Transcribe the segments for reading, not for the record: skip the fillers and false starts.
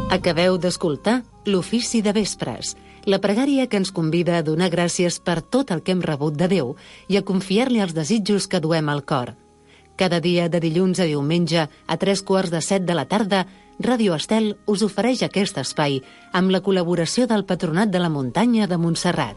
Acabeu d'escoltar l'Ofici de Vespres, la pregària que ens convida a donar gràcies per tot el que hem rebut de Déu i a confiar-li els desitjos que duem al cor. Cada dia de dilluns a diumenge a 3:15 de la tarda, Ràdio Estel us ofereix aquest espai amb la col·laboració del Patronat de la Muntanya de Montserrat.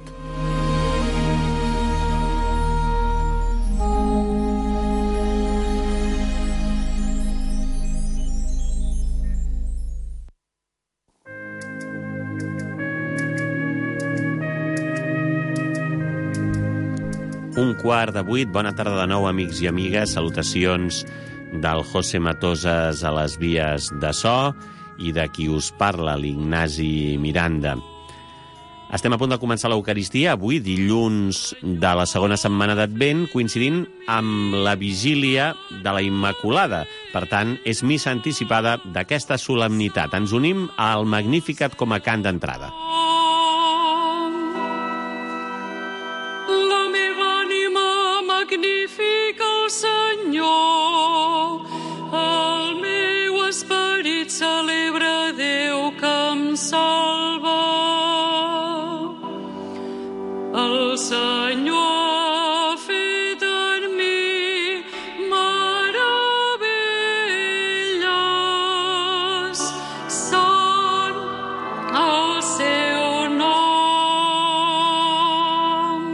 Un quart de 8, bona tarda de nou, amics i amigues. Salutacions del José Matoses a les vies de so i de qui us parla, l'Ignasi Miranda. Estem a punt de començar l'Eucaristia, avui, dilluns de la segona setmana d'Advent, coincidint amb la vigília de la Immaculada. Per tant, és missa anticipada d'aquesta solemnitat. Ens unim al Magnificat com a cant d'entrada. Magnifica el Senyor, el meu esperit celebra Déu que em salva. El Senyor ha fet en mi meravelles, sant el seu nom.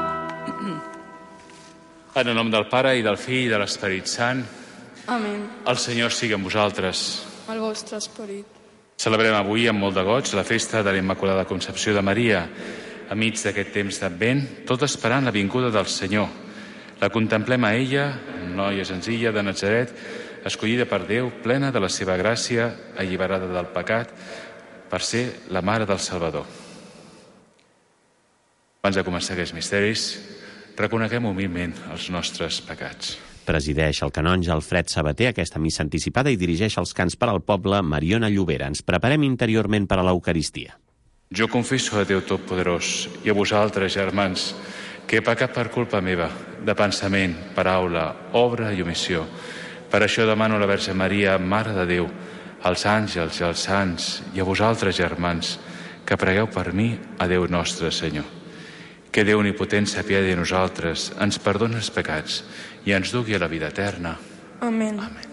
En el nom del Pare, i del Fill, i de l'Esperit Sant. Amén. El Senyor sigui amb vosaltres. El vostre esperit. Celebrem avui amb molt de goig la festa de la Immaculada Concepció de Maria. Enmig d'aquest temps d'Advent, tot esperant la vinguda del Senyor. La contemplem a ella, noia senzilla de Natzaret, escollida per Déu, plena de la seva gràcia, alliberada del pecat, per ser la Mare del Salvador. Abans de començar aquests misteris, reconeguem humilment els nostres pecats. Presideix el canonge Alfred Sabater aquesta missa anticipada i dirigeix els cants per al poble Mariona Llobera. Ens preparem interiorment per a l'Eucaristia. Jo confesso a Déu Totpoderós i a vosaltres, germans, que he pecat per culpa meva, de pensament, paraula, obra i omissió. Per això demano a la Verge Maria, Mare de Déu, als àngels i als sants, i a vosaltres, germans, que pregueu per mi a Déu nostre Senyor. Que Déu omnipotent s'apiadi de nosaltres, ens perdoni els pecats i ens dugui a la vida eterna. Amén. Amén.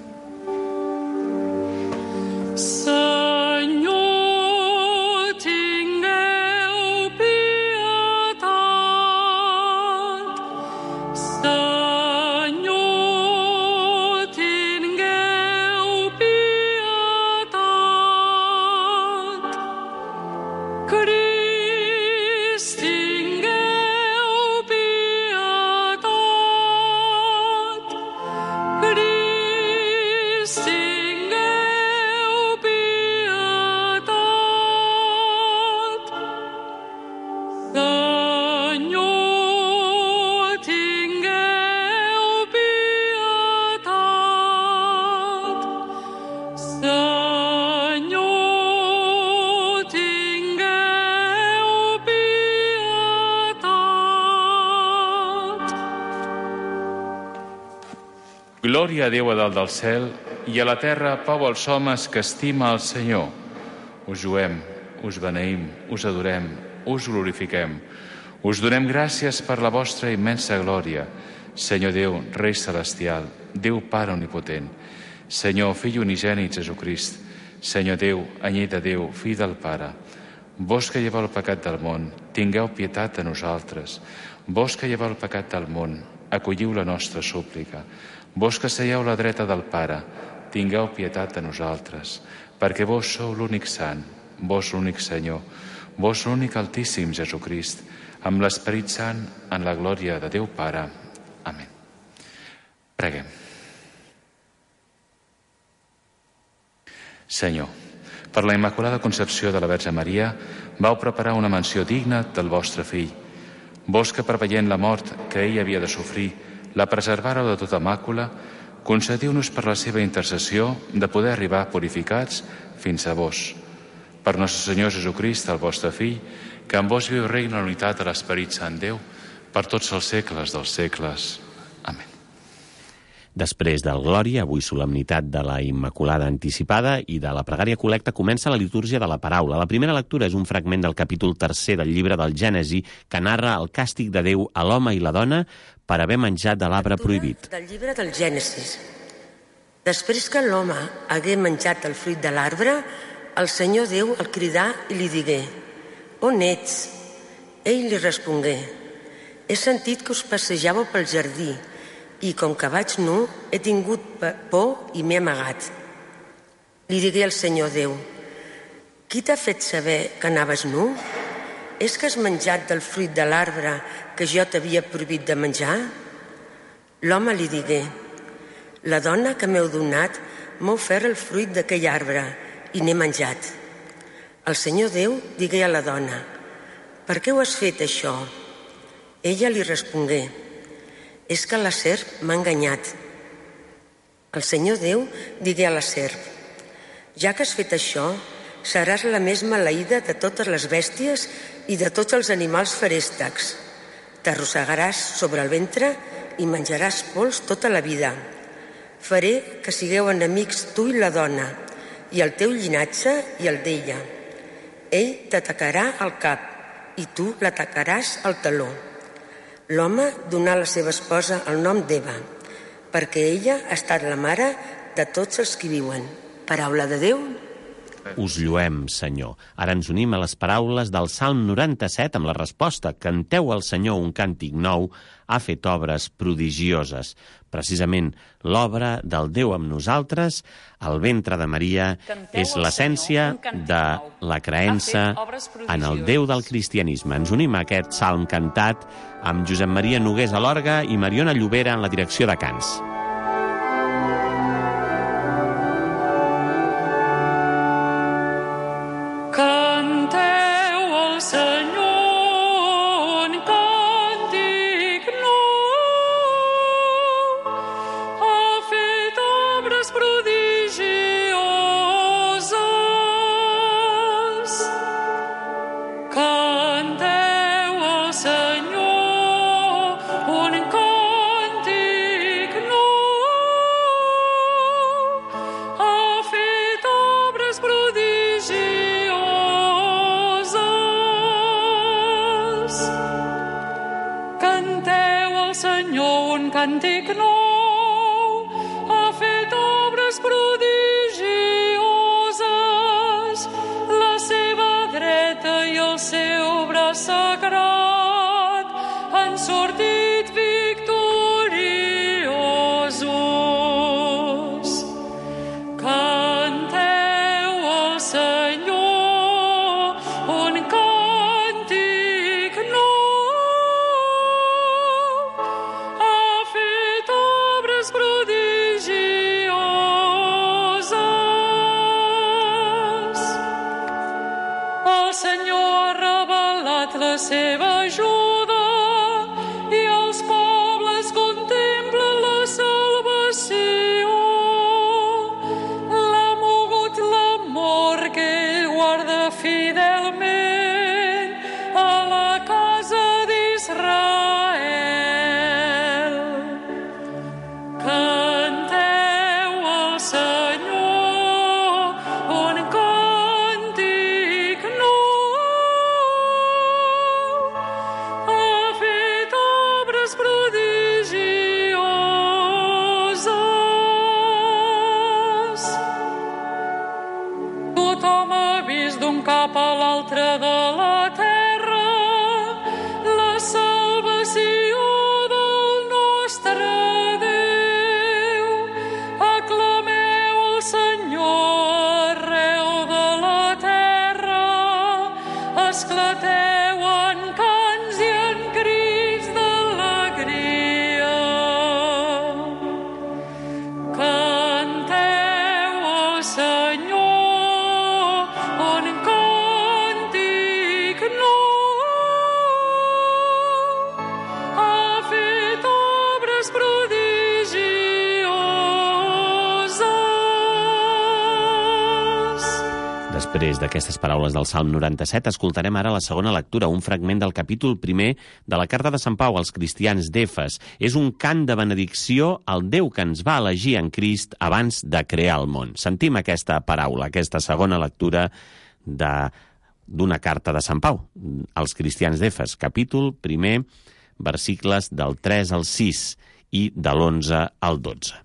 Senyor, tingueu pietat. Senyor, tingueu pietat. Crist, tingueu pietat. Crist, tingueu pietat. Senyor, tingueu pietat. Senyor, tingueu pietat. Glòria a Déu a dalt del cel i a la terra pau als homes que estima el Senyor. Us juem, us beneïm, us adorem, us glorifiquem. Us donem gràcies per la vostra immensa glòria. Senyor Déu, Rei Celestial, Déu Pare Omnipotent, Senyor Fill Unigènit Jesucrist, Senyor Déu, anyell de Déu, Fill del Pare, vos que lleveu el pecat del món, tingueu pietat de nosaltres. Vos que lleveu el pecat del món, acolliu la nostra súplica. Vos que seieu a la dreta del Pare, tingueu pietat de nosaltres, perquè vos sou l'únic sant, vos l'únic Senyor, vos l'únic Altíssim Jesucrist, amb l'Esperit Sant en la glòria de Déu Pare. Amén. Preguem. Senyor, per la Immaculada Concepció de la Verge Maria, vau preparar una mansió digna del vostre Fill. Vos que, preveient la mort que ell havia de sofrir, la preservareu de tota màcula, concediu-nos per la seva intercessió de poder arribar purificats fins a vos. Per nostre Senyor Jesucrist, el vostre Fill, que amb vos viu i regna la unitat de l'Esperit Sant Déu, per tots els segles dels segles. Amén. Després del Glòria, avui solemnitat de la Immaculada anticipada, i de la pregària col·lecta comença la litúrgia de la paraula. La primera lectura és un fragment del capítol 3 del llibre del Gènesi que narra el càstig de Déu a l'home i la dona per haver menjat de l'arbre prohibit. Del llibre del Gènesis. Després que l'home hagué menjat el fruit de l'arbre, el Senyor Déu el cridà i li digué: «On ets?» Ell li respongué: «He sentit que us passejàveu pel jardí, i com que vaig nu, he tingut por i m'he amagat». Li digué el Senyor Déu: «Qui t'ha fet saber que anaves nu? És que has menjat del fruit de l'arbre que jo t'havia prohibit de menjar?» L'home li digué: «La dona que m'heu donat m'ha ofert el fruit d'aquell arbre i n'he menjat». El Senyor Déu digué a la dona: «Per què ho has fet, això?» Ella li respongué: «És que la serp m'ha enganyat». El Senyor Déu digué a la serp: «Ja que has fet això, seràs la més maleïda de totes les bèsties i de tots els animals feréstecs. T'arrossegaràs sobre el ventre i menjaràs pols tota la vida. Faré que sigueu enemics tu i la dona, i el teu llinatge i el d'ella. Ell t'atacarà al cap i tu l'atacaràs al taló». L'home donà a la seva esposa el nom d'Eva, perquè ella ha estat la mare de tots els que viuen. Paraula de Déu. Us lluem, Senyor. Ara ens unim a les paraules del Salm 97 amb la resposta: canteu al Senyor un càntic nou, ha fet obres prodigioses. Precisament l'obra del Déu amb nosaltres, al ventre de Maria, és l'essència de la creença en el Déu del cristianisme. Ens unim a aquest salm cantat amb Josep Maria Nogués a l'orgue i Mariona Llobera en la direcció de cants. Canteu al Senyor un càntic nou, ha fet obres prodigioses. Canteu al Senyor un càntic nou, ha fet obres prodigioses. Canteu al Senyor un càntic nou, ha fet obres prodigioses. La seva dreta i el seu braç sagrat han sortit victoriosos. Canteu al Senyor un càntic nou, ha fet obres prodigioses. El Senyor ha revelat la seva ajuda i els pobles contemplen la salvació. L'ha mogut l'amor que ell guarda fidelment a la casa d'Israel. Canteu al Senyor un càntic nou, ha fet obres prodigioses. Tothom ha vist d'un cap a l'altre de la terra la salvació del nostre Déu. Aclameu al Senyor arreu de la terra, esclateu en cants i en crits d'alegria. Canteu al Senyor un càntic nou, ha fet obres prodigioses. Després d'aquestes paraules del Salm 97, escoltarem ara la segona lectura, un fragment del capítol 1 de la carta de Sant Pau als cristians d'Efes. És un cant de benedicció al Déu que ens va elegir en Crist abans de crear el món. Sentim aquesta paraula, aquesta segona lectura d'una carta de Sant Pau als cristians d'Efes, capítol 1, versicles del 3 al 6 i de l'11 al 12.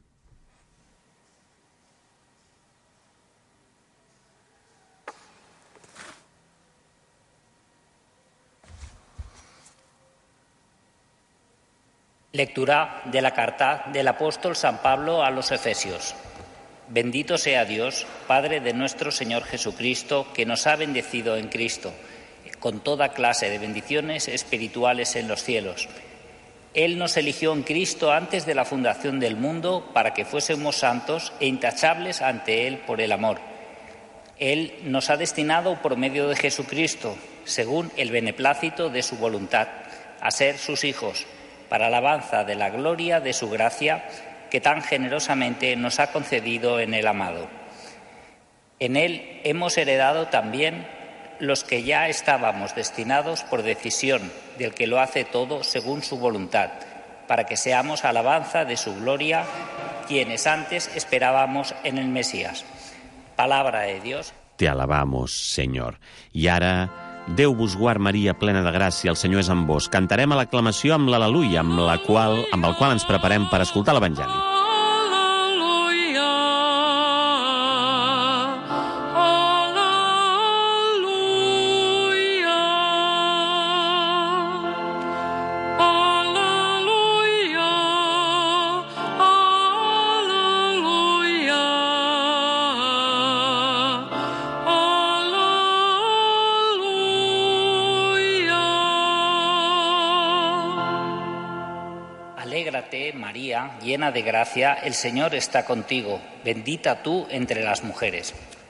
Lectura de la carta del apóstol San Pablo a los Efesios. Bendito sea Dios, Padre de nuestro Señor Jesucristo, que nos ha bendecido en Cristo, con toda clase de bendiciones espirituales en los cielos. Él nos eligió en Cristo antes de la fundación del mundo para que fuésemos santos e intachables ante Él por el amor. Él nos ha destinado por medio de Jesucristo, según el beneplácito de su voluntad, a ser sus hijos, para alabanza de la gloria de su gracia, que tan generosamente nos ha concedido en el amado. En él hemos heredado también los que ya estábamos destinados por decisión del que lo hace todo según su voluntad, para que seamos alabanza de su gloria, quienes antes esperábamos en el Mesías. Palabra de Dios. Te alabamos, Senyor. I ara, Déu vos guard, Maria, plena de gràcia, el Senyor és amb vos. Cantarem a l'aclamació amb l'Al·leluia, amb el qual ens preparem per escoltar l'Evangeli. Alégrate, María, llena de gracia, el Señor está contigo. Bendita tú entre las mujeres.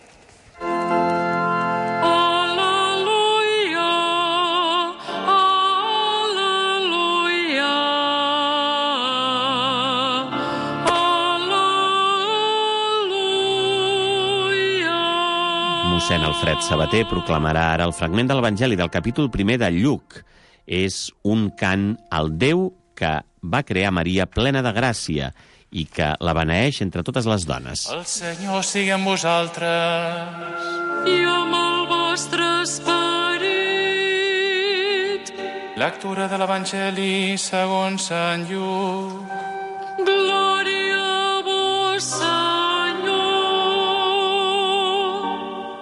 Mossèn Alfred Sabater proclamarà ara el fragment de l'Evangeli del capítol 1 de Lluc. És un cant al Déu que va crear Maria plena de gràcia i que la beneeix entre totes les dones. El Senyor sigui amb vosaltres. I amb el vostre esperit. Lectura de l'Evangeli segons Sant Lluc. Glòria a vos, Senyor.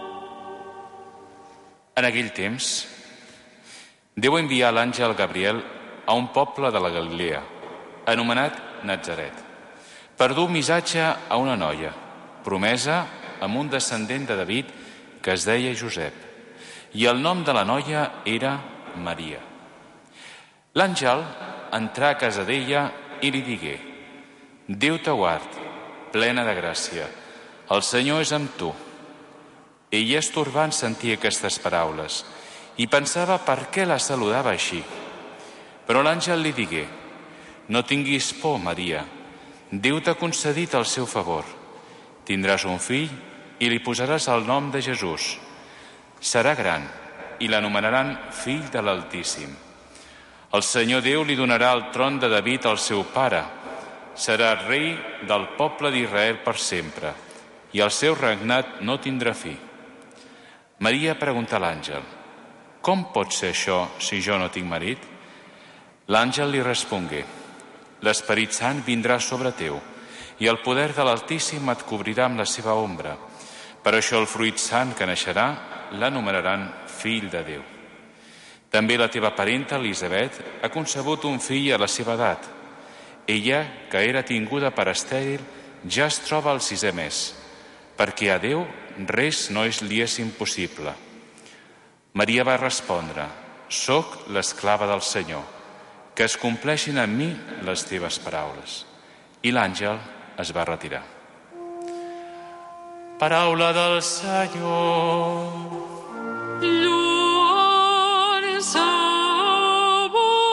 En aquell temps, Déu envià l'àngel Gabriel a un poble de la Galilea, anomenat Natzaret, per dur un missatge a una noia, promesa amb un descendent de David que es deia Josep, i el nom de la noia era Maria. L'àngel entrà a casa d'ella i li digué: Déu te guard, plena de gràcia, el Senyor és amb tu. Ella es torbà en sentir aquestes paraules i pensava per què la saludava així. Però l'àngel li digué: No tinguis por, Maria, Déu t'ha concedit el seu favor. Tindràs un fill i li posaràs el nom de Jesús. Serà gran i l'anomenaran Fill de l'Altíssim. El Senyor Déu li donarà el tron de David al seu pare. Serà rei del poble d'Israel per sempre, i el seu regnat no tindrà fi. Maria pregunta a l'àngel: Com pot ser això si jo no tinc marit? L'àngel li respongué: L'Esperit Sant vindrà sobre teu, i el poder de l'Altíssim et cobrirà amb la seva ombra. Per això el fruit sant que naixerà l'anomenaran Fill de Déu. També la teva parenta Elisabet ha concebut un fill a la seva edat. Ella, que era tinguda per estèril, ja es troba al 6è mes, perquè a Déu res no li és impossible. Maria va respondre: Soc l'esclava del Senyor, que es compleixin en mi les teves paraules. I l'àngel es va retirar. Paraula del Senyor. Lloança a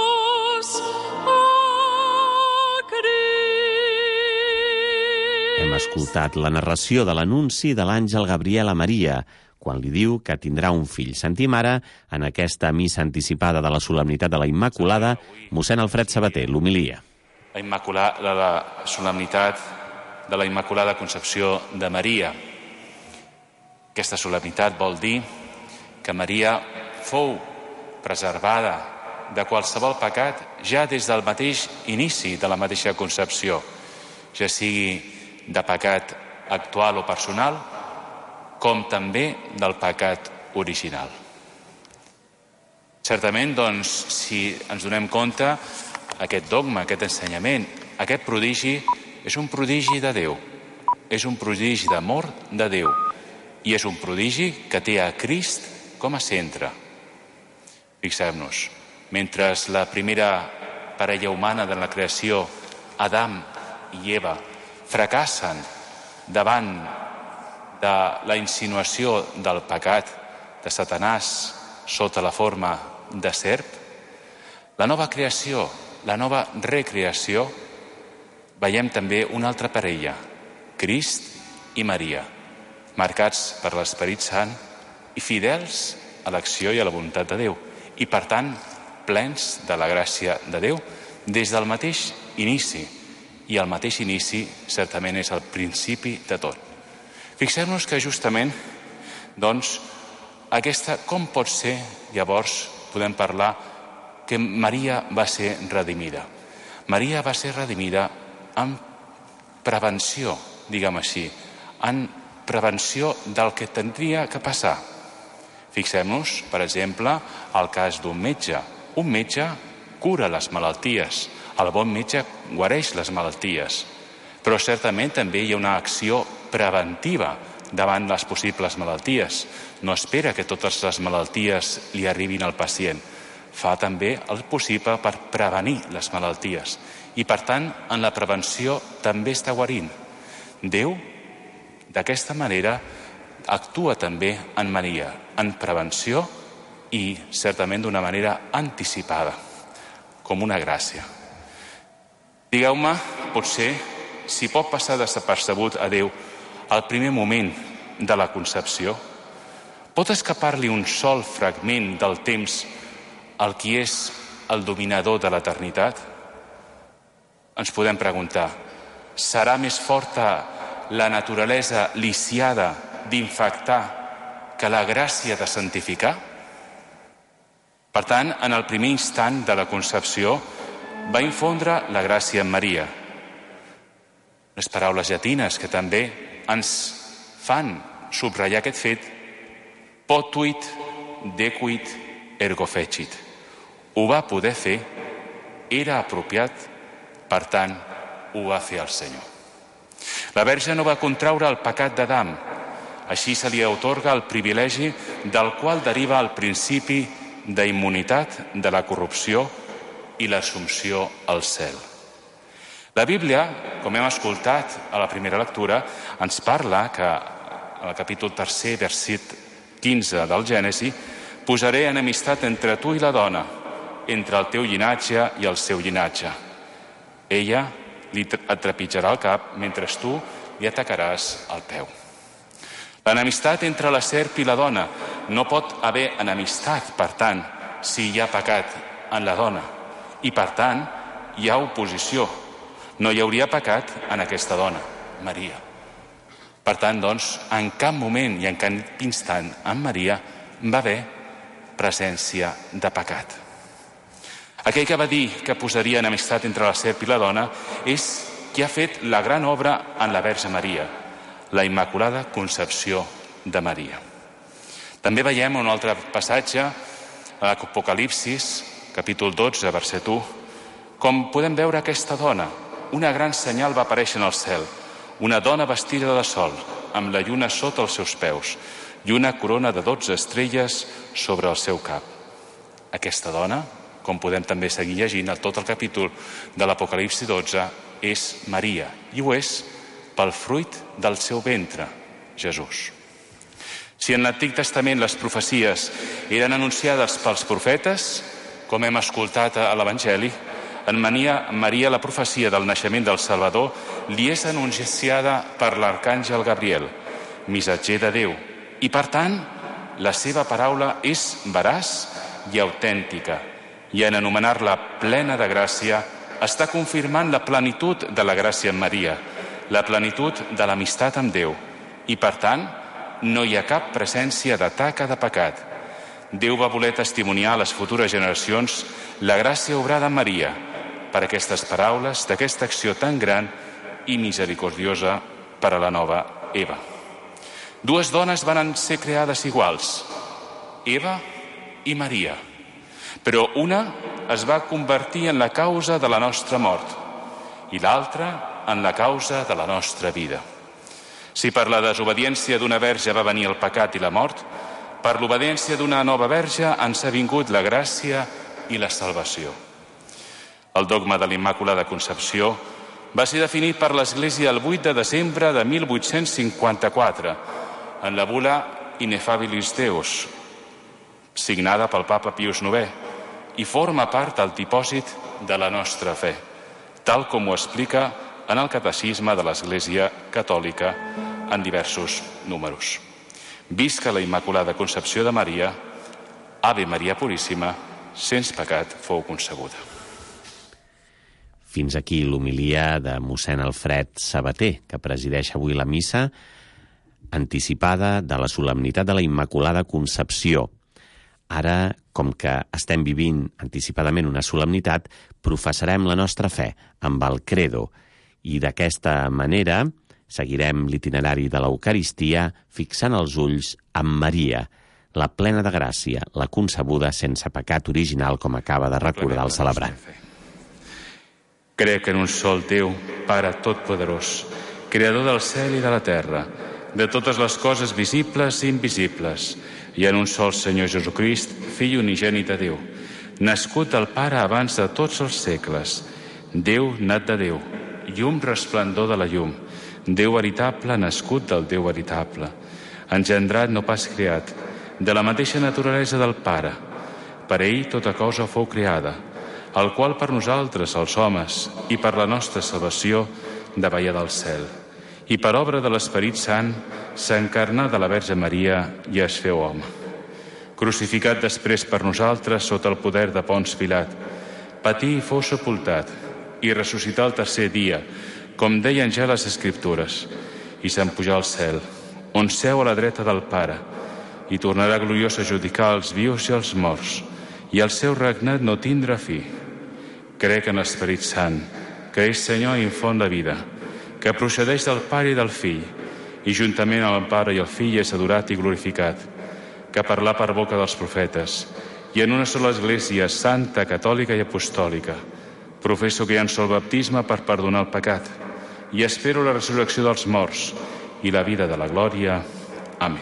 vos, a Crist. Hem escoltat la narració de l'anunci de l'àngel Gabriel a Maria, quan li diu que tindrà un fill. Sentim ara, en aquesta missa anticipada de la solemnitat de la Immaculada, mossèn Alfred Sabater, l'homilia. La solemnitat de la Immaculada Concepció de Maria. Aquesta solemnitat vol dir que Maria fou preservada de qualsevol pecat ja des del mateix inici de la mateixa concepció, ja sigui de pecat actual o personal, com també del pecat original. Certament, doncs, si ens donem compte, aquest dogma, aquest ensenyament, aquest prodigi és un prodigi de Déu, és un prodigi d'amor de Déu i és un prodigi que té a Crist com a centre. Fixem-nos, mentre la primera parella humana de la creació, Adam i Eva, fracassen davant de la insinuació del pecat de Satanàs sota la forma de serp, la nova creació, la nova recreació, veiem també una altra parella, Crist i Maria, marcats per l'Esperit Sant i fidels a l'acció i a la voluntat de Déu, i per tant plens de la gràcia de Déu des del mateix inici, i el mateix inici certament és el principi de tot. Fixem-nos que justament, doncs, com pot ser, llavors, podem parlar que Maria va ser redimida. Maria va ser redimida en prevenció, diguem així, en prevenció del que tindria que passar. Fixem-nos, per exemple, el cas d'un metge. Un metge cura les malalties, el bon metge guareix les malalties, però certament també hi ha una acció preventiva davant les possibles malalties. No espera que totes les malalties li arribin al pacient. Fa també el possible per prevenir les malalties. I, per tant, en la prevenció també està guarint. Déu, d'aquesta manera, actua també en Maria, en prevenció i, certament, d'una manera anticipada, com una gràcia. Digueu-me, potser, si pot passar desapercebut a Déu al primer moment de la concepció, pot escapar-li un sol fragment del temps al qui és el dominador de l'eternitat? Ens podem preguntar, serà més forta la naturalesa lisiada d'infectar que la gràcia de santificar? Per tant, en el primer instant de la concepció va infondre la gràcia en Maria. Les paraules llatines que també ens fan subratllar aquest fet, potuit, decuit, ergo fecit. Ho va poder fer, era apropiat, per tant, ho va fer el Senyor. La Verge no va contraure el pecat d'Adam, així se li atorga el privilegi del qual deriva el principi d'immunitat de la corrupció i l'assumpció al cel. La Bíblia, com hem escoltat a la primera lectura, ens parla que, al capítol 3, verset 15 del Gènesi, posaré enemistat entre tu i la dona, entre el teu llinatge i el seu llinatge. Ella et trepitjarà el cap, mentre tu li atacaràs el peu. L'enemistat entre la serp i la dona. No pot haver enemistat, per tant, si hi ha pecat en la dona. I, per tant, hi ha oposició. No hi hauria pecat en aquesta dona, Maria. Per tant, doncs, en cap moment i en cap instant en Maria va haver presència de pecat. Aquell que va dir que posaria enemistat entre la serp i la dona és qui ha fet la gran obra en la Verge Maria, la Immaculada Concepció de Maria. També veiem un altre passatge a l'Apocalipsis, capítol 12, verset 1, com podem veure aquesta dona. Una gran senyal va aparèixer en el cel, una dona vestida de sol, amb la lluna sota els seus peus i una corona de 12 estrelles sobre el seu cap. Aquesta dona, com podem també seguir llegint a tot el capítol de l'Apocalipsi 12, és Maria, i ho és pel fruit del seu ventre, Jesús. Si en l'Antic Testament les profecies eren anunciades pels profetes, com hem escoltat a l'Evangeli, En Maria, la profecia del naixement del Salvador li és anunciada per l'arcàngel Gabriel, missatger de Déu, i per tant la seva paraula és veraç i autèntica, i en anomenar-la plena de gràcia està confirmant la plenitud de la gràcia en Maria, la plenitud de l'amistat amb Déu, i per tant no hi ha cap presència de taca de pecat. Déu va voler testimoniar a les futures generacions la gràcia obrada en Maria per aquestes paraules d'aquesta acció tan gran i misericordiosa per a la nova Eva. Dues dones van ser creades iguals, Eva i Maria, però una es va convertir en la causa de la nostra mort i l'altra en la causa de la nostra vida. Si per la desobediència d'una verge va venir el pecat i la mort, per l'obediència d'una nova verge ens ha vingut la gràcia i la salvació. El dogma de l'Immaculada Concepció va ser definit per l'Església el 8 de desembre de 1854 en la bula Ineffabilis Deus, signada pel papa Pius IX, i forma part del dipòsit de la nostra fe, tal com ho explica en el Catecisme de l'Església Catòlica en diversos números. Visca la Immaculada Concepció de Maria, Ave Maria Puríssima, sense pecat fou concebuda. Fins aquí l'homilia de mossèn Alfred Sabater, que presideix avui la missa anticipada de la solemnitat de la Immaculada Concepció. Ara, com que estem vivint anticipadament una solemnitat, professarem la nostra fe amb el credo i d'aquesta manera seguirem l'itinerari de l'Eucaristia fixant els ulls en Maria, la plena de gràcia, la concebuda sense pecat original, com acaba de recordar el celebrant. Crec en un sol Déu, Pare Totpoderós, Creador del cel i de la terra, de totes les coses visibles i invisibles, i en un sol Senyor Jesucrist, Fill unigènit de Déu, nascut del Pare abans de tots els segles, Déu nat de Déu, llum resplendor de la llum, Déu veritable nascut del Déu veritable, engendrat no pas creat, de la mateixa naturalesa del Pare. Per ell tota cosa fou creada, el qual per nosaltres, els homes, i per la nostra salvació, davalla del cel. I per obra de l'Esperit Sant, s'encarnà de la Verge Maria i es feu home. Crucificat després per nosaltres sota el poder de Pons Pilat, patí i fou sepultat, i ressuscità el tercer dia, com deien ja les Escriptures, i se'n pujà al cel, on seu a la dreta del Pare, i tornarà gloriós a judicar els vius i els morts, i el seu regnat no tindrà fi. Crec en l'Esperit Sant, que és Senyor i font de vida, que procedeix del Pare i del Fill, i juntament amb el Pare i el Fill és adorat i glorificat, que parlà per boca dels profetes, i en una sola Església santa, catòlica i apostòlica. Professo que hi ha un sol baptisme per perdonar el pecat, i espero la resurrecció dels morts i la vida de la glòria. Amén.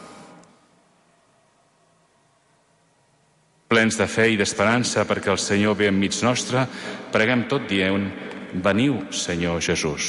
Plens de fe i d'esperança perquè el Senyor ve enmig nostre, preguem tot dient: veniu, Senyor Jesús.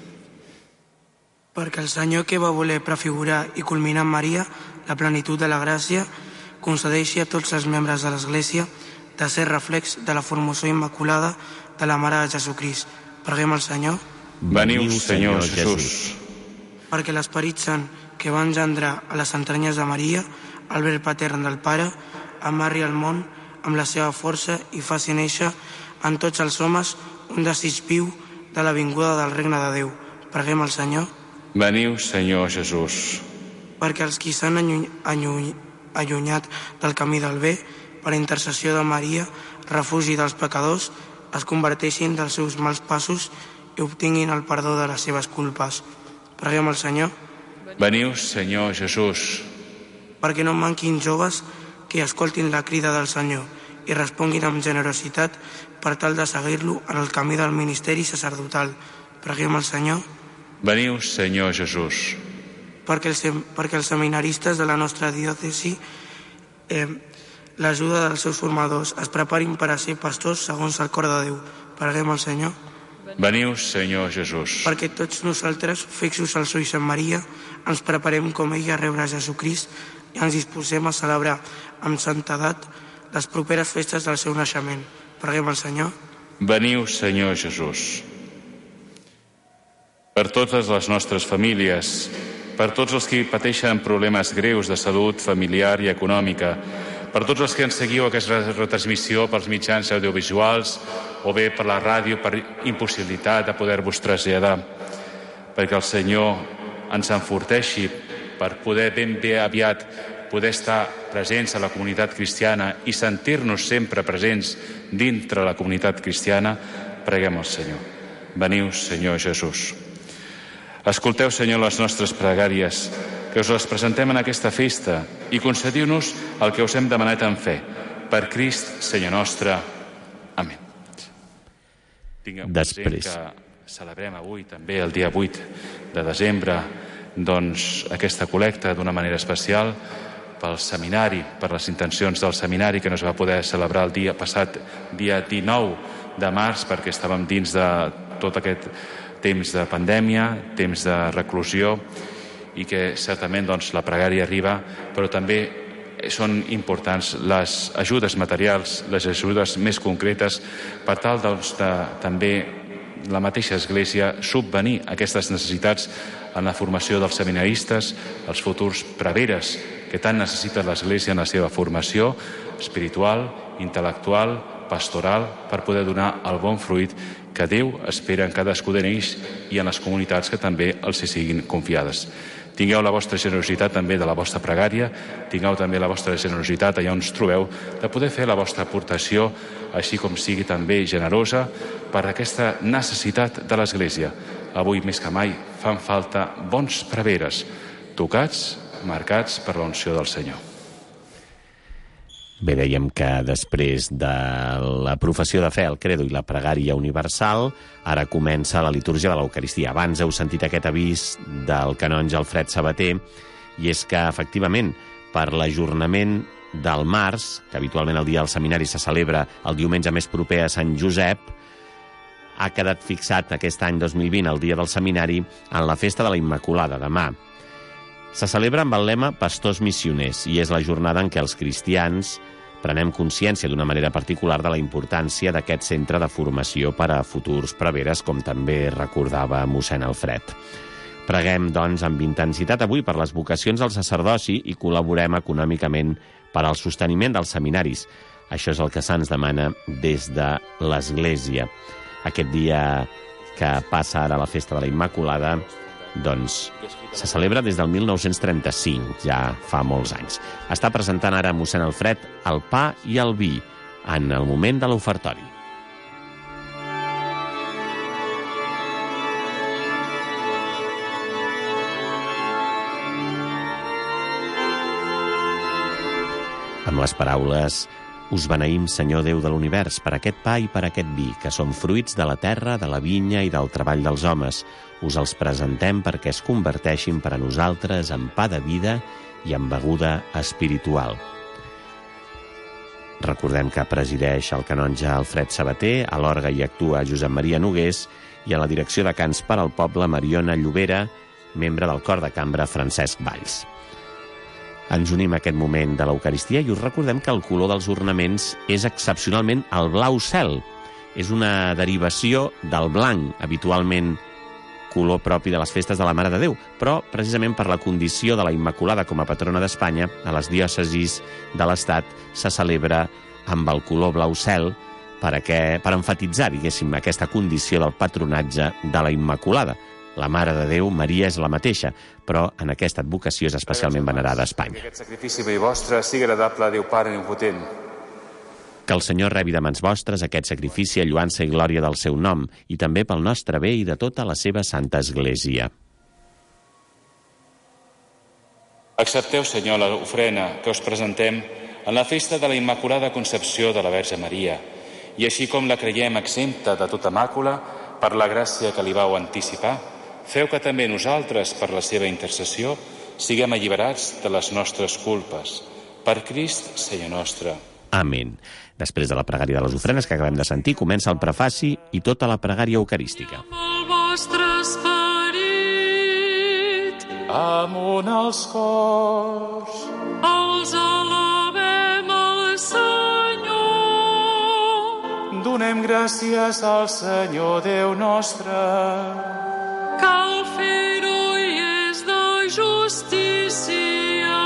Perquè el Senyor, que va voler prefigurar i culminar en Maria la plenitud de la gràcia, concedeixi a tots els membres de l'Església de ser reflex de la formosor immaculada de la Mare de Jesucrist. Preguem al Senyor. Veniu, Senyor Jesús. Perquè l'Esperit Sant, que va engendrar a les entranyes de Maria, el verb patern del Pare, amarri el món amb la seva força i faci néixer en tots els homes un desig viu de la vinguda del regne de Déu. Preguem al Senyor. Veniu, Senyor Jesús. Perquè els qui s'han allunyat del camí del bé, per intercessió de Maria, refugi dels pecadors, es converteixin dels seus mals passos i obtinguin el perdó de les seves culpes. Preguem al Senyor. Veniu, Senyor Jesús. Perquè no manquin joves que escoltin la crida del Senyor i responguin amb generositat per tal de seguir-lo en el camí del ministeri sacerdotal. Preguem al Senyor. Veniu, Senyor Jesús. Perquè els seminaristes de la nostra diòcesi, l'ajuda dels seus formadors, es preparin per a ser pastors segons el cor de Déu. Preguem al Senyor. Veniu, Senyor Jesús. Perquè tots nosaltres, fixos als ulls en Maria, ens preparem com ella a rebre Jesucrist i ens disposem a celebrar amb santedat les properes festes del seu naixement. Preguem al Senyor. Veniu, Senyor Jesús. Per totes les nostres famílies, per tots els que pateixen problemes greus de salut familiar i econòmica, per tots els que ens seguiu aquesta retransmissió pels mitjans audiovisuals o bé per la ràdio, per impossibilitat de poder-vos traslladar, perquè el Senyor ens enforteixi per poder ben bé aviat poder estar presents a la comunitat cristiana i sentir-nos sempre presents dintre la comunitat cristiana, preguem al Senyor. Veniu, Senyor Jesús. Escolteu, Senyor, les nostres pregàries, que us les presentem en aquesta festa, i concediu-nos el que us hem demanat en fe. Per Crist, Senyor nostre. Amén. Tingueu present que celebrem avui, també el dia 8 de desembre, doncs aquesta col·lecta d'una manera especial pel seminari, per les intencions del seminari que no es va poder celebrar el dia passat, dia 19 de març, perquè estàvem dins de tot aquest temps de pandèmia, temps de reclusió, i que certament doncs, la pregària arriba, però també són importants les ajudes materials, les ajudes més concretes, per tal doncs, de també la mateixa Església subvenir aquestes necessitats en la formació dels seminaristes, els futurs preveres que tant necessita l'Església en la seva formació espiritual, intel·lectual, pastoral, per poder donar el bon fruit que Déu espera en cadascú d'ells i en les comunitats que també els hi siguin confiades. Tingueu la vostra generositat també de la vostra pregària, tingueu també la vostra generositat allà on us trobeu, de poder fer la vostra aportació, així com sigui també generosa, per aquesta necessitat de l'Església. Avui més que mai fan falta bons preveres, tocats, marcats per l'unció del Senyor. Bé, dèiem que després de la professió de fe, el credo i la pregària universal, ara comença la litúrgia de l'Eucaristia. Abans heu sentit aquest avís del canonge Alfred Sabater, i és que, efectivament, per l'ajornament del març, que habitualment el dia del seminari se celebra el diumenge més proper a Sant Josep, ha quedat fixat aquest any 2020 el dia del seminari en la festa de la Immaculada, demà. Se celebra amb el lema Pastors Missioners, i és la jornada en què els cristians prenem consciència d'una manera particular de la importància d'aquest centre de formació per a futurs preveres, com també recordava mossèn Alfred. Preguem, doncs, amb intensitat avui per les vocacions al sacerdoci i col·laborem econòmicament per al sosteniment dels seminaris. Això és el que se'ns demana des de l'Església. Aquest dia que passa ara la festa de la Immaculada, doncs se celebra des del 1935, ja fa molts anys. Està presentant ara mossèn Alfred el pa i el vi en el moment de l'ofertori. Amb les paraules: us beneïm, Senyor Déu de l'univers, per aquest pa i per aquest vi, que són fruits de la terra, de la vinya i del treball dels homes. Us els presentem perquè es converteixin per a nosaltres en pa de vida i en beguda espiritual. Recordem que presideix el canonge Alfred Sabater, a l'orgue hi actua Josep Maria Nogués i a la direcció de Cants per al Poble Mariona Llobera, membre del cor de cambra Francesc Valls. Ens unim a aquest moment de l'Eucaristia i us recordem que el color dels ornaments és excepcionalment el blau cel. És una derivació del blanc, habitualment color propi de les festes de la Mare de Déu, però precisament per la condició de la Immaculada com a patrona d'Espanya, a les diòcesis de l'Estat se celebra amb el color blau cel per emfatitzar, diguéssim, aquesta condició del patronatge de la Immaculada. La Mare de Déu, Maria, és la mateixa, però en aquesta advocació és especialment venerada a Espanya. Que aquest sacrifici vostre sigui agradable a Déu Pare Omnipotent. Que el Senyor rebi de mans vostres aquest sacrifici a lluança i glòria del seu nom, i també pel nostre bé i de tota la seva Santa Església. Accepteu, Senyor, l'ofrena que us presentem en la festa de la Immaculada Concepció de la Verge Maria, i així com la creiem exempta de tota màcula, per la gràcia que li vau anticipar, feu que també nosaltres, per la seva intercessió, siguem alliberats de les nostres culpes. Per Crist, Senyor nostre. Amén. Després de la pregària de les ofrenes que acabem de sentir, comença el prefaci i tota la pregària eucarística. El vostre esperit. Amunt els cors. Els alabem al Senyor. Donem donem gràcies al Senyor Déu nostre. Cal fer-ho i és de justícia.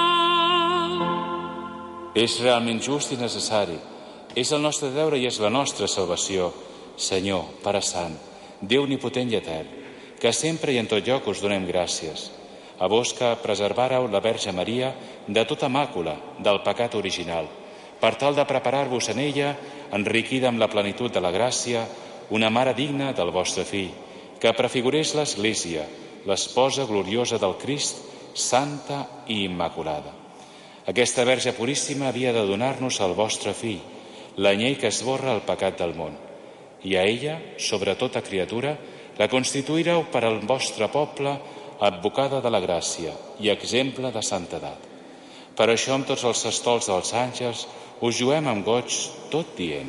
És realment just i necessari. És el nostre deure i és la nostra salvació. Senyor, Pare Sant, Déu omnipotent i etern, que sempre i en tot lloc us donem gràcies. A vos que preservàreu la Verge Maria de tota màcula del pecat original, per tal de preparar-vos en ella, enriquida amb la plenitud de la gràcia, una mare digna del vostre fill, que prefigurés l'Església, l'esposa gloriosa del Crist, santa i immaculada. Aquesta Verge Puríssima havia de donar-nos el vostre fill, l'anyell que esborra el pecat del món. I a ella, sobre tota criatura, la constituireu per al vostre poble advocada de la gràcia i exemple de santedat. Per això, amb tots els estols dels àngels, us juem amb goig tot dient: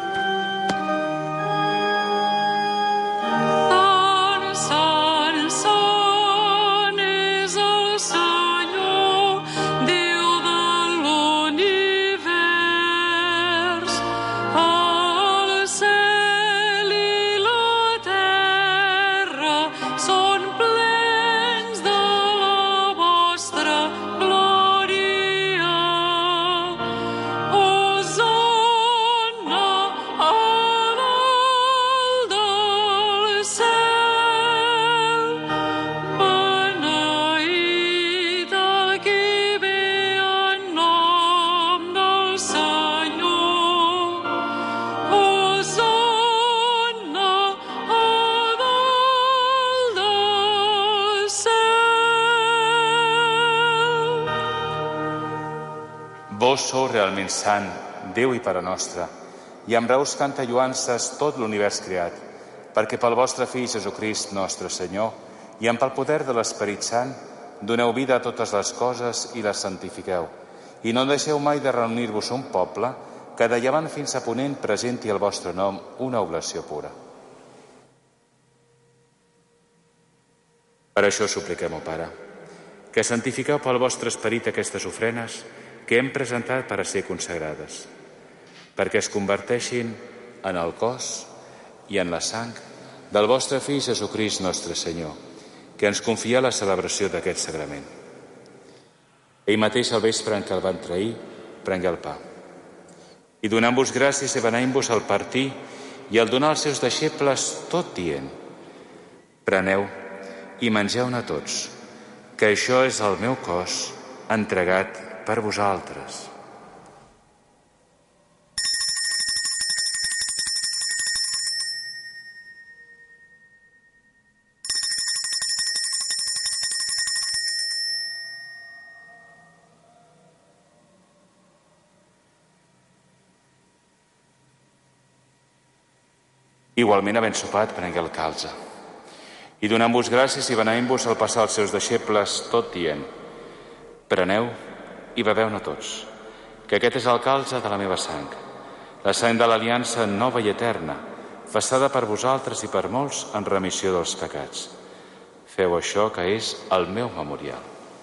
Sant, sant, sant és el Senyor, Déu de l'univers. El cel i la terra són plens de la vostra glòria. Hosanna a dalt del cel. Beneït el qui ve en nom del Senyor. Hosanna a dalt del cel. Vos sou realment sant, Déu i Pare nostre, i amb reus canta lluances tot l'univers creat, perquè pel vostre Fill Jesucrist, nostre Senyor, i amb el poder de l'Esperit Sant, doneu vida a totes les coses i les santifiqueu, i no deixeu mai de reunir-vos un poble que de llevant fins a ponent presenti el vostre nom una oblació pura. Per això supliquem, ó Pare, que santifiqueu pel vostre esperit aquestes ofrenes que hem presentat per a ser consagrades, perquè es converteixin en el cos i en la sang del vostre Fill Jesucrist nostre Senyor, que ens confia la celebració d'aquest sagrament. Ell mateix al vespre en què el van trair, prengué el pa. I donant-vos gràcies i beneint-vos al partir i al donar als seus deixebles tot dient: preneu i mengeu-ne tots, que això és el meu cos entregat per vosaltres. Igualment, havent sopat, prengué el calze. I donant-vos gràcies i beneint-vos al passar als seus deixebles, tot dient: preneu i beveu-ne tots, que aquest és el calze de la meva sang, la sang de l'aliança nova i eterna, vessada per vosaltres i per molts en remissió dels pecats. Feu això, que és el meu memorial.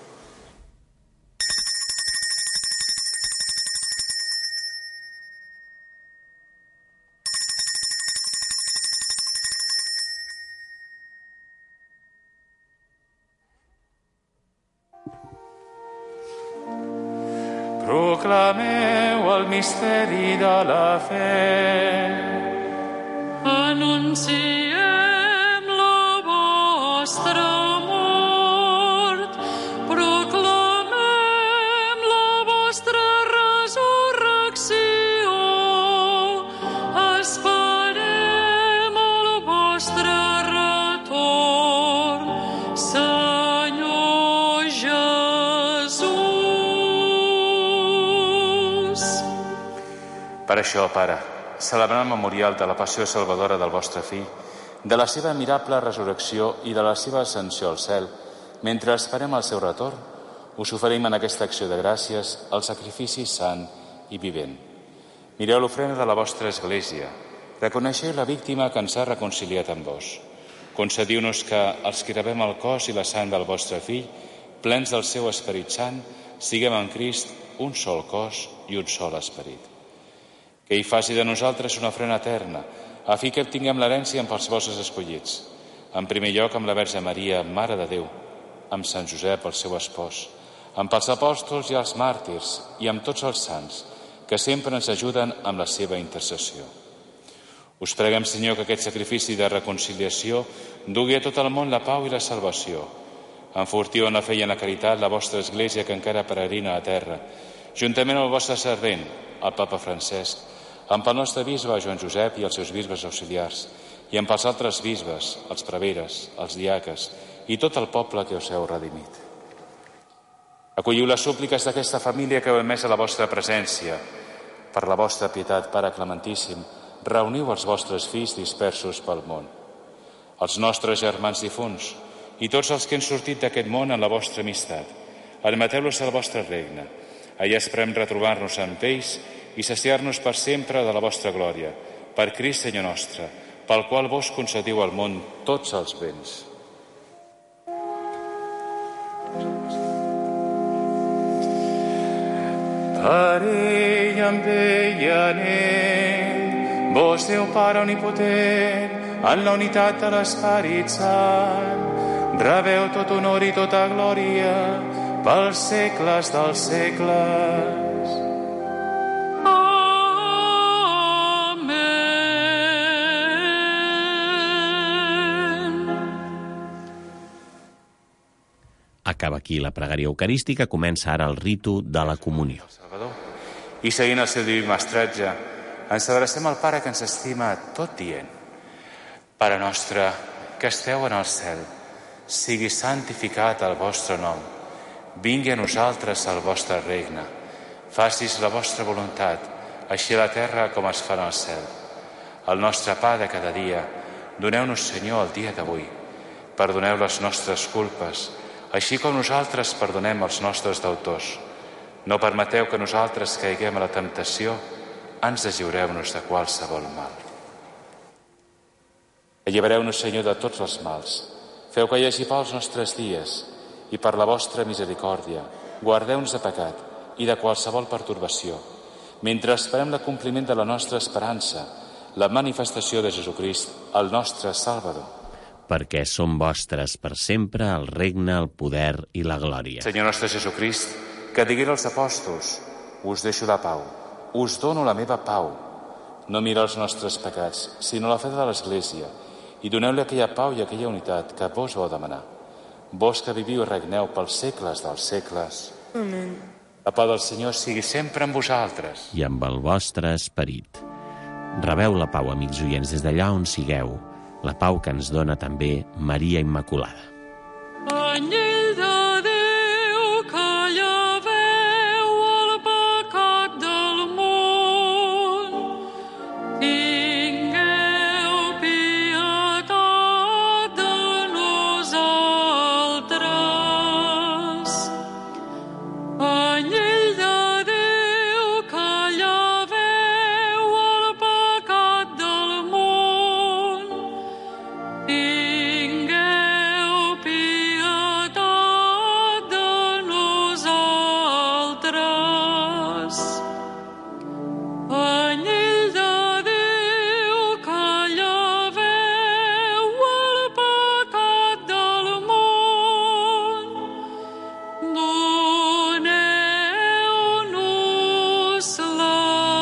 Proclameu el misteri de la fe. Anunciem la vostra mort, proclamem la vostra resurrecció, esperem el vostre retorn, Senyor Jesús. Per això, Pare, celebrant el memorial de la passió salvadora del vostre Fill, de la seva admirable resurrecció i de la seva ascensió al cel, mentre esperem el seu retorn, us oferim en aquesta acció de gràcies el sacrifici sant i vivent. Mireu l'ofrena de la vostra Església, reconeixeu la víctima que ens ha reconciliat amb vos. Concediu-nos que, els que rebem el cos i la sang del vostre Fill, plens del seu Esperit Sant, siguem en Crist un sol cos i un sol esperit. que ell faci de nosaltres una ofrena eterna, a fi que obtinguem l'herència amb els vostres escollits. En primer lloc, amb la Verge Maria, Mare de Déu, amb Sant Josep, el seu espòs, amb els apòstols i els màrtirs i amb tots els sants, que sempre ens ajuden amb la seva intercessió. Us preguem, Senyor, que aquest sacrifici de reconciliació dugui a tot el món la pau i la salvació. Enfortiu en la fe i en la caritat la vostra Església que encara peregrina a la terra, juntament amb el vostre servent, el Papa Francesc, amb el nostre bisbe Joan Josep i els seus bisbes auxiliars, i amb els altres bisbes, els preveres, els diaques i tot el poble que us heu redimit. Acolliu les súpliques d'aquesta família que heu emès a la vostra presència. Per la vostra pietat, Pare Clementíssim, reuniu els vostres fills dispersos pel món. Els nostres germans difunts i tots els que han sortit d'aquest món en la vostra amistat, admeteu-los al vostre regne. Allà esperem retrobar-nos amb ells i saciar-nos per sempre de la vostra glòria. Per Crist, Senyor nostre, pel qual vos concediu al món tots els béns. Per ell, amb ell anem, vos Déu Pare Omnipotent, en la unitat de l'Esperit Sant, rebeu tot honor i tota glòria pels segles dels segles. Acaba aquí la pregària eucarística, comença ara el ritu de la comunió. I seguint el seu diví mestratge, ens adrecem al Pare que ens estima tot dient: Pare nostre, que esteu en el cel, sigui santificat el vostre nom. Vingui a nosaltres el vostre regne. Facis la vostra voluntat, així a la terra com es fa en el cel. El nostre pa de cada dia, doneu-nos, Senyor, el dia d'avui. Perdoneu les nostres culpes, així com nosaltres perdonem els nostres deutors. No permeteu que nosaltres caiguem a la temptació, ans lliureu-nos de qualsevol mal. Allibereu-nos, Senyor, de tots els mals. Feu que hi hagi pau els nostres dies i per la vostra misericòrdia guardeu-nos de pecat i de qualsevol pertorbació, mentre esperem l'acompliment de la nostra esperança, la manifestació de Jesucrist, el nostre Salvador. Perquè són vostres per sempre el regne, el poder i la glòria. Senyor nostre Jesucrist, que digué als apòstols: us deixo la pau, us dono la meva pau. No mira els nostres pecats, sinó la fe de l'Església, i doneu-li aquella pau i aquella unitat que vos vau demanar. Vos que viviu i regneu pels segles dels segles. Amén. La pau del Senyor sigui sempre amb vosaltres. I amb el vostre esperit. Rebeu la pau, amics oients, des d'allà on sigueu, la pau que ens dona també Maria Immaculada. Anyell de Déu que lleveu el pecat del món, tingueu pietat de nosaltres. Anyell de Déu que lleveu el pecat del món, tingueu pietat de nosaltres. Anyell de Déu que lleveu el pecat del món, doneu-nos la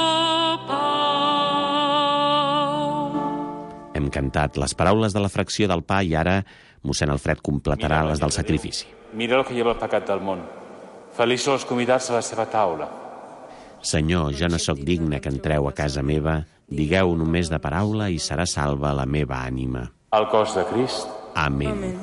pau. Hem cantat les paraules de la fracció del pa i ara mossèn Alfred completarà les del sacrifici. Mireu el que lleva el pecat del món. Feliços els convidats a la seva taula. Senyor, jo no sóc digne que entreu a casa meva, digueu només de paraula i serà salva la meva ànima. El cos de Crist. Amén. Amén.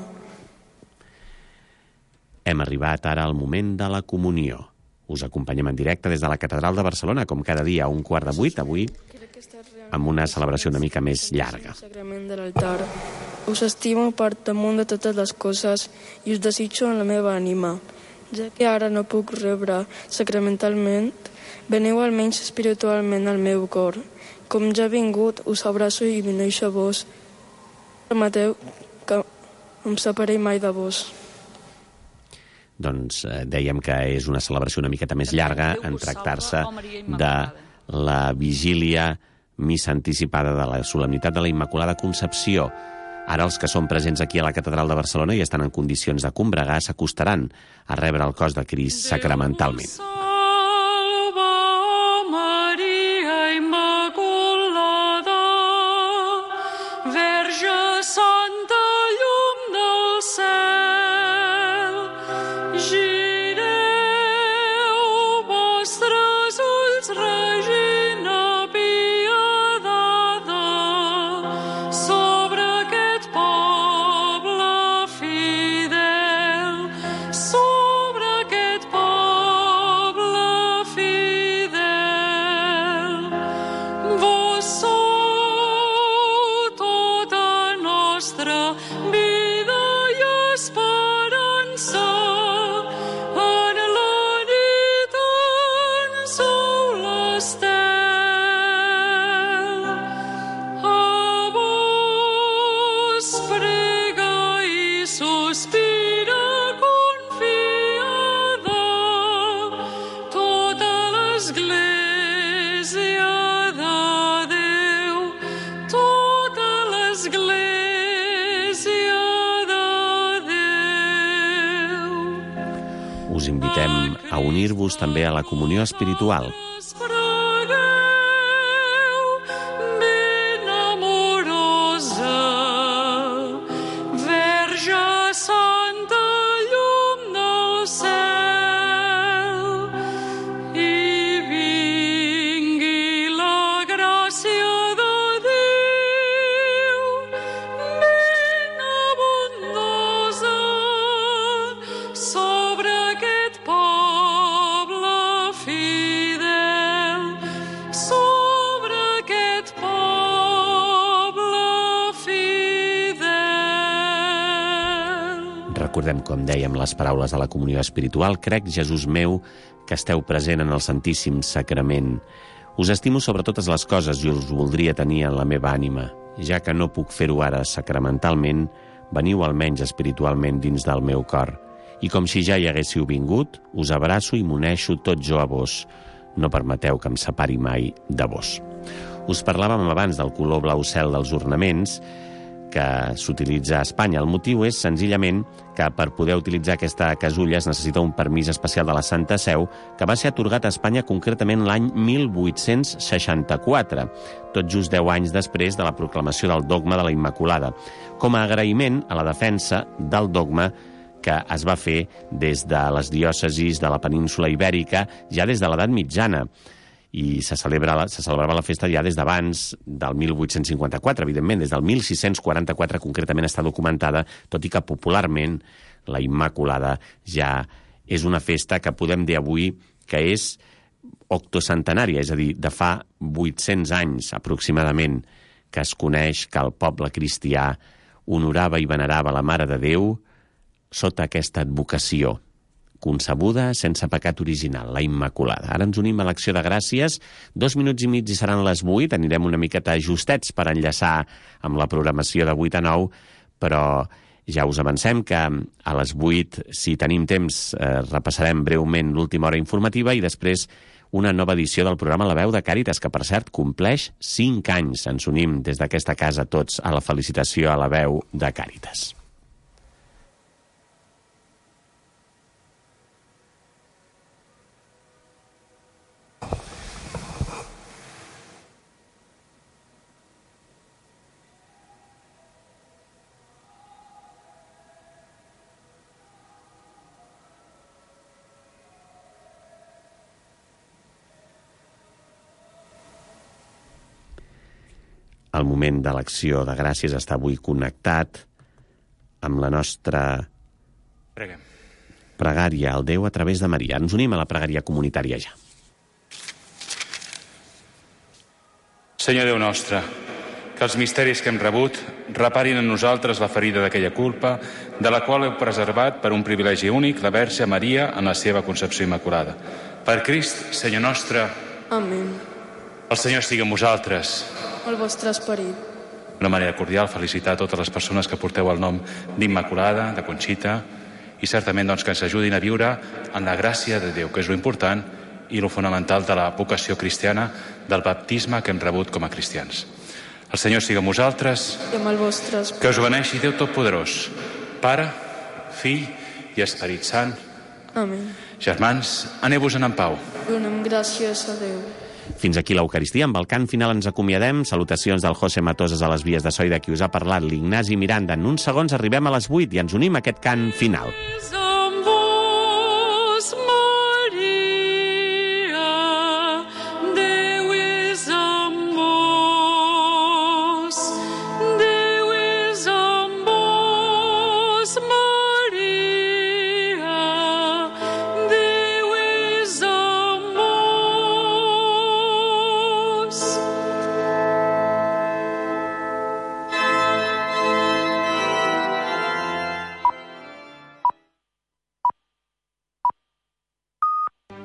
Hem arribat ara al moment de la comunió. Us acompanyem en directe des de la Catedral de Barcelona, com cada dia a 7:15, avui amb una celebració una mica més llarga. Sacrament de l'altar. Us estimo per damunt de totes les coses i us desitjo en la meva ànima. Ja que ara no puc rebre sacramentalment, veniu almenys espiritualment al meu cor. Com ja he vingut, us abraço i m'uneixo a vos. Permeteu que em separei mai de vos. Doncs dèiem que és una celebració una miqueta més llarga en tractar-se de la vigília missa anticipada de la solemnitat de la Immaculada Concepció. Ara els que són presents aquí a la Catedral de Barcelona i estan en condicions de combregar s'acostaran a rebre el cos de Crist sacramentalment. Us invitem a unir-vos també a la comunió espiritual. Recordem, com dèiem, les paraules de la comunió espiritual. Crec, Jesús meu, que esteu present en el Santíssim Sacrament. Us estimo sobre totes les coses i us voldria tenir en la meva ànima. Ja que no puc fer-ho ara sacramentalment, veniu almenys espiritualment dins del meu cor. I com si ja hi haguéssiu vingut, us abraço i m'uneixo tot jo a vos. No permeteu que em separi mai de vos. Us parlàvem abans del color blau cel dels ornaments que s'utilitza a Espanya. El motiu és senzillament que per poder utilitzar aquesta casulla es necessita un permís especial de la Santa Seu que va ser atorgat a Espanya concretament l'any 1864, tot just 10 anys després de la proclamació del dogma de la Immaculada, com a agraïment a la defensa del dogma que es va fer des de les diòcesis de la península Ibèrica ja des de l'edat mitjana. I se celebrava la festa ja des d'abans del 1854, evidentment, des del 1644 concretament està documentada, tot i que popularment la Immaculada ja és una festa que podem dir avui que és octocentenària, és a dir, de fa 800 anys aproximadament, que es coneix que el poble cristià honorava i venerava la Mare de Déu sota aquesta advocació, concebuda sense pecat original, la Immaculada. Ara ens unim a l'acció de gràcies. 2 minuts i mig i seran les 8. Anirem una miqueta justets per enllaçar amb la programació de 8 a 9, però ja us avancem que a les 8, si tenim temps, repassarem breument l'última hora informativa i després una nova edició del programa La Veu de Càritas, que per cert compleix 5 anys. Ens unim des d'aquesta casa tots a la felicitació a La Veu de Càritas. El moment de l'acció de gràcies està avui connectat amb la nostra pregària al Déu a través de Maria. Ens unim a la pregària comunitària ja. Senyor Déu nostre, que els misteris que hem rebut reparin en nosaltres la ferida d'aquella culpa, de la qual heu preservat per un privilegi únic la Verge Maria en la seva concepció immaculada. Per Crist, Senyor nostre. Amén. El Senyor estigui amb vosaltres. El vostre esperit. D'una manera cordial, felicitar a totes les persones que porteu el nom d'Immaculada, de Conxita, i certament doncs, que ens ajudin a viure en la gràcia de Déu, que és lo important, i lo fonamental de la vocació cristiana del baptisme que hem rebut com a cristians. El Senyor sigui amb vosaltres, I amb el vostre que us beneixi Déu Totpoderós, Pare, Fill i Esperit Sant. Amén. Germans, aneu-vos-en en pau. Donem gràcies a Déu. Fins aquí l'Eucaristia. Amb el cant final ens acomiadem. Salutacions del José Matoses a les vies de so i de qui us ha parlat l'Ignasi Miranda. En uns segons arribem a les 8 i ens unim a aquest cant final.